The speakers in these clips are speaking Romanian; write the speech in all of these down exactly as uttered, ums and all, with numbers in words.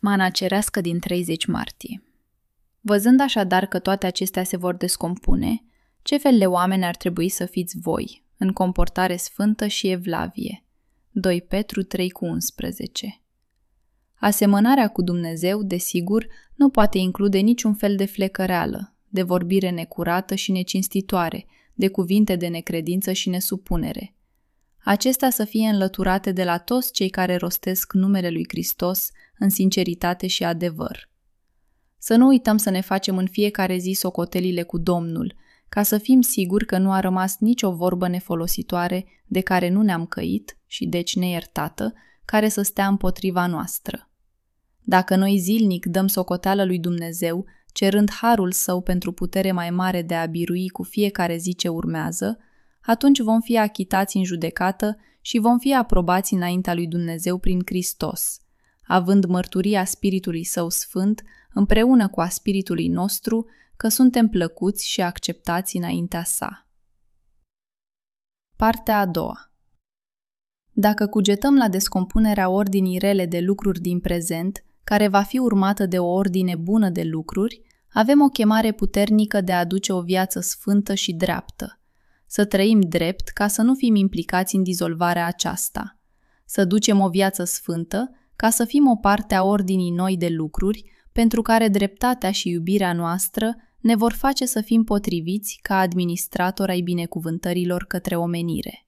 Mana cerească din treizeci martie. Văzând așadar că toate acestea se vor descompune, ce fel de oameni ar trebui să fiți voi, în comportare sfântă și evlavie? doi Petru trei cu unsprezece. Asemănarea cu Dumnezeu, desigur, nu poate include niciun fel de flecăreală, de vorbire necurată și necinstitoare, de cuvinte de necredință și nesupunere. Acestea să fie înlăturate de la toți cei care rostesc numele lui Hristos în sinceritate și adevăr. Să nu uităm să ne facem în fiecare zi socotelile cu Domnul, ca să fim siguri că nu a rămas nicio vorbă nefolositoare de care nu ne-am căit și deci neiertată, care să stea împotriva noastră. Dacă noi zilnic dăm socoteală lui Dumnezeu, cerând harul său pentru putere mai mare de a birui cu fiecare zi ce urmează, atunci vom fi achitați în judecată și vom fi aprobați înaintea lui Dumnezeu prin Hristos, având mărturia Spiritului Său Sfânt împreună cu a Spiritului nostru că suntem plăcuți și acceptați înaintea Sa. Partea a doua. Dacă cugetăm la descompunerea ordinii rele de lucruri din prezent, care va fi urmată de o ordine bună de lucruri, avem o chemare puternică de a aduce o viață sfântă și dreaptă, să trăim drept ca să nu fim implicați în dizolvarea aceasta, să ducem o viață sfântă ca să fim o parte a ordinii noi de lucruri, pentru care dreptatea și iubirea noastră ne vor face să fim potriviți ca administratori ai binecuvântărilor către omenire.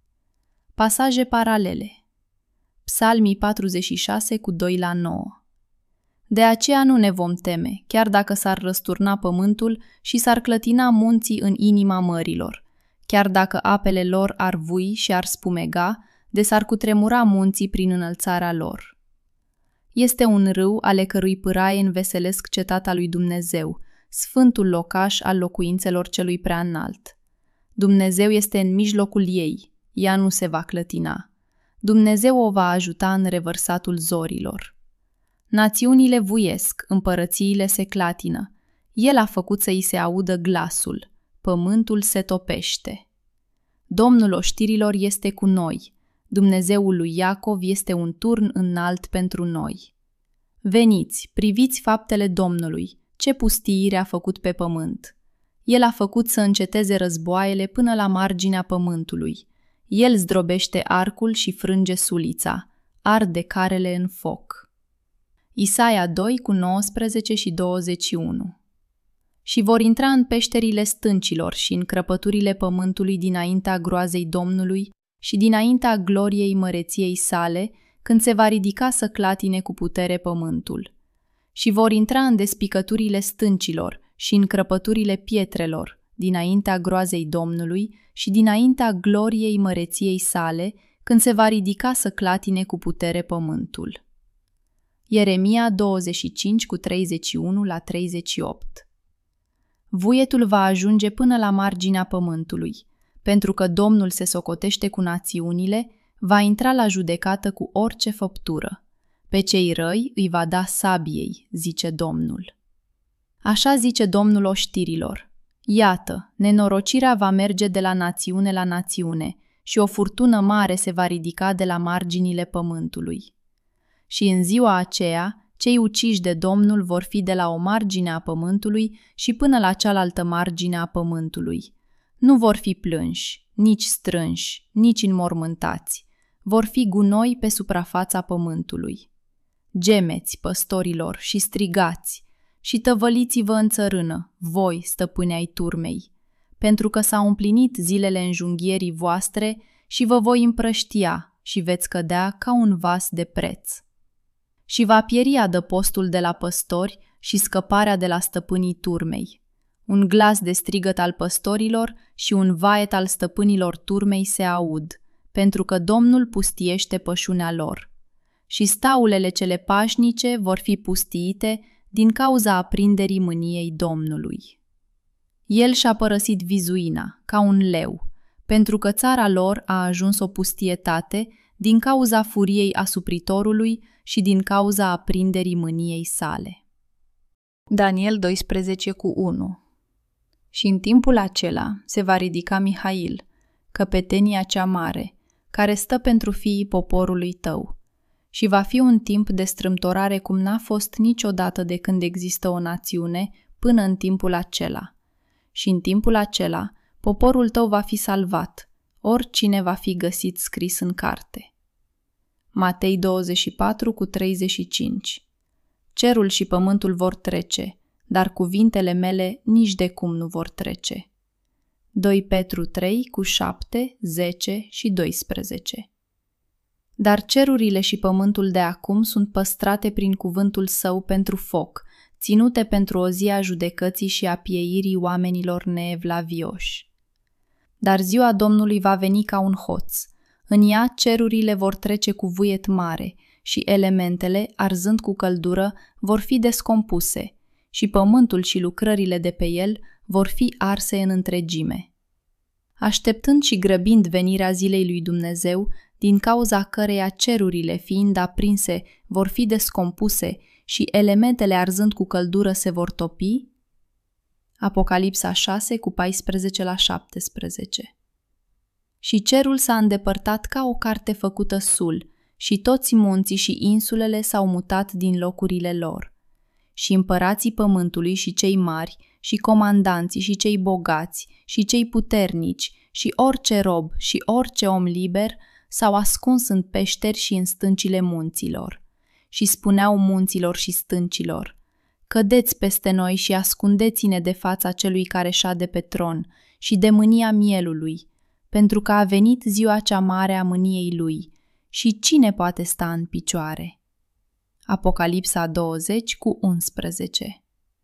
Pasaje paralele. Psalmii patruzeci și șase cu doi la nouă. De aceea nu ne vom teme, chiar dacă s-ar răsturna pământul și s-ar clătina munții în inima mărilor, chiar dacă apele lor ar vui și ar spumega, de s-ar cutremura munții prin înălțarea lor. Este un râu ale cărui pâraie înveselesc cetatea lui Dumnezeu, sfântul locaș al locuințelor celui preaînalt. Dumnezeu este în mijlocul ei, ea nu se va clătina. Dumnezeu o va ajuta în revărsatul zorilor. Națiunile vuiesc, împărățiile se clatină. El a făcut să îi se audă glasul, pământul se topește. Domnul oștirilor este cu noi, Dumnezeul lui Iacov este un turn înalt pentru noi. Veniți, priviți faptele Domnului, ce pustiire a făcut pe pământ. El a făcut să înceteze războaiele până la marginea pământului. El zdrobește arcul și frânge sulița, arde carele în foc. Isaia doi cu nouăsprezece și douăzeci și unu. Și vor intra în peșterile stâncilor și în crăpăturile pământului dinaintea groazei Domnului și dinaintea gloriei măreției sale, când se va ridica să clatine cu putere pământul. Și vor intra în despicăturile stâncilor și în crăpăturile pietrelor, dinaintea groazei Domnului și dinaintea gloriei măreției sale, când se va ridica să clatine cu putere pământul. Ieremia douăzeci și cinci cu treizeci și unu la treizeci și opt. Vuietul va ajunge până la marginea pământului, pentru că Domnul se socotește cu națiunile, va intra la judecată cu orice făptură. Pe cei răi îi va da sabiei, zice Domnul. Așa zice Domnul oștirilor. Iată, nenorocirea va merge de la națiune la națiune și o furtună mare se va ridica de la marginile pământului. Și în ziua aceea, cei uciși de Domnul vor fi de la o margine a pământului și până la cealaltă margine a pământului. Nu vor fi plânși, nici strânși, nici înmormântați. Vor fi gunoi pe suprafața pământului. Gemeți, păstorilor, și strigați, și tăvăliți-vă în țărână, voi, stăpâni ai turmei, pentru că s-au împlinit zilele înjunghierii voastre și vă voi împrăștia și veți cădea ca un vas de preț. Și va pieri adăpostul de la păstori și scăparea de la stăpânii turmei. Un glas de strigăt al păstorilor și un vaet al stăpânilor turmei se aud, pentru că Domnul pustiește pășunea lor. Și staulele cele pașnice vor fi pustiite din cauza aprinderii mâniei Domnului. El și-a părăsit vizuina, ca un leu, pentru că țara lor a ajuns o pustietate din cauza furiei asupritorului și din cauza aprinderii mâniei sale. Daniel doisprezece cu unu. Și în timpul acela se va ridica Mihail, căpetenia cea mare, care stă pentru fiii poporului tău, și va fi un timp de strâmtorare cum n-a fost niciodată de când există o națiune până în timpul acela. Și în timpul acela, poporul tău va fi salvat, oricine va fi găsit scris în carte. Matei douăzeci și patru cu treizeci și cinci. Cerul și pământul vor trece, dar cuvintele mele nici de cum nu vor trece. doi Petru trei cu șapte, zece și doisprezece. Dar cerurile și pământul de acum sunt păstrate prin cuvântul său pentru foc, ținute pentru o zi a judecății și a pieirii oamenilor neevlavioși. Dar ziua Domnului va veni ca un hoț. În ea cerurile vor trece cu vuiet mare și elementele, arzând cu căldură, vor fi descompuse și pământul și lucrările de pe el vor fi arse în întregime. Așteptând și grăbind venirea zilei lui Dumnezeu, din cauza căreia cerurile fiind aprinse vor fi descompuse și elementele arzând cu căldură se vor topi? Apocalipsa șase cu paisprezece la șaptesprezece. Și cerul s-a îndepărtat ca o carte făcută sul, și toți munții și insulele s-au mutat din locurile lor. Și împărații pământului și cei mari, și comandanții și cei bogați, și cei puternici, și orice rob și orice om liber s-au ascuns în peșteri și în stâncile munților. Și spuneau munților și stâncilor: cădeți peste noi și ascundeți-ne de fața celui care șade pe tron și de mânia mielului, pentru că a venit ziua cea mare a mâniei lui, și cine poate sta în picioare? Apocalipsa douăzeci cu unsprezece.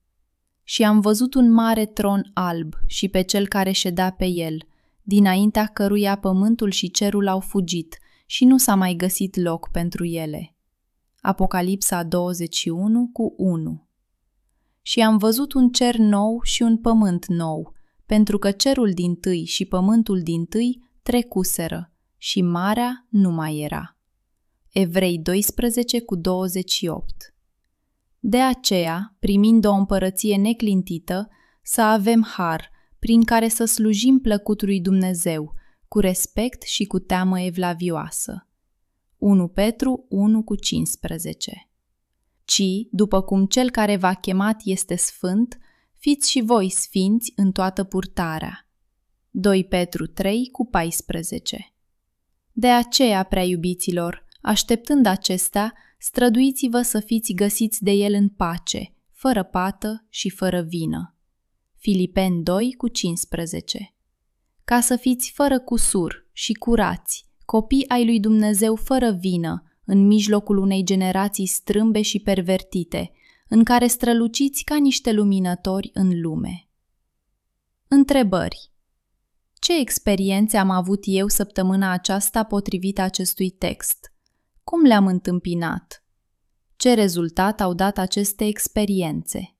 Și am văzut un mare tron alb și pe cel care ședea pe el, dinaintea căruia pământul și cerul au fugit și nu s-a mai găsit loc pentru ele. Apocalipsa douăzeci și unu cu unu. Și am văzut un cer nou și un pământ nou, pentru că cerul dintâi și pământul dintâi trecuseră și marea nu mai era. Evrei doisprezece cu douăzeci și opt. De aceea, primind o împărăție neclintită, să avem har, prin care să slujim plăcut lui Dumnezeu, cu respect și cu teamă evlavioasă. unu Petru unu cu cincisprezece. Ci, după cum cel care v-a chemat este sfânt, fiți și voi sfinți în toată purtarea. doi Petru trei cu paisprezece. De aceea, prea iubiților, așteptând acestea, străduiți-vă să fiți găsiți de el în pace, fără pată și fără vină. Filipeni doi cu cincisprezece. Ca să fiți fără cusur și curați, copii ai lui Dumnezeu fără vină, în mijlocul unei generații strâmbe și pervertite, în care străluciți ca niște luminători în lume. Întrebări. Ce experiențe am avut eu săptămâna aceasta potrivit acestui text? Cum le-am întâmpinat? Ce rezultat au dat aceste experiențe?